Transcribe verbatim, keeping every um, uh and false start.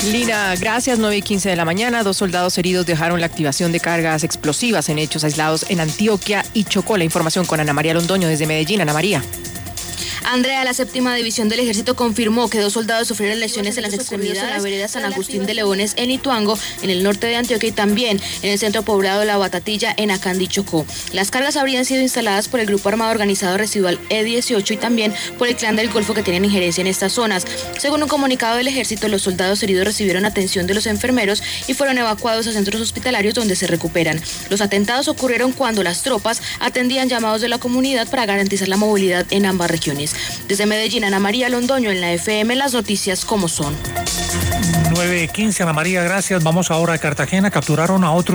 Lina, gracias. nueve y quince de la mañana. Dos soldados heridos dejaron la activación de cargas explosivas en hechos aislados en Antioquia y Chocó. La información con Ana María Londoño desde Medellín. Ana María. Andrea, la séptima división del ejército confirmó que dos soldados sufrieron lesiones en las extremidades en la vereda San Agustín de Leones en Ituango, en el norte de Antioquia, y también en el centro poblado de La Batatilla, en Acandí, Chocó. Las cargas habrían sido instaladas por el grupo armado organizado residual E dieciocho y también por el clan del Golfo, que tienen injerencia en estas zonas. Según un comunicado del ejército, los soldados heridos recibieron atención de los enfermeros y fueron evacuados a centros hospitalarios donde se recuperan. Los atentados ocurrieron cuando las tropas atendían llamados de la comunidad para garantizar la movilidad en ambas regiones. Desde Medellín, Ana María Londoño, en la F M, las noticias como son. nueve quince, Ana María, gracias. Vamos ahora a Cartagena. Capturaron a otro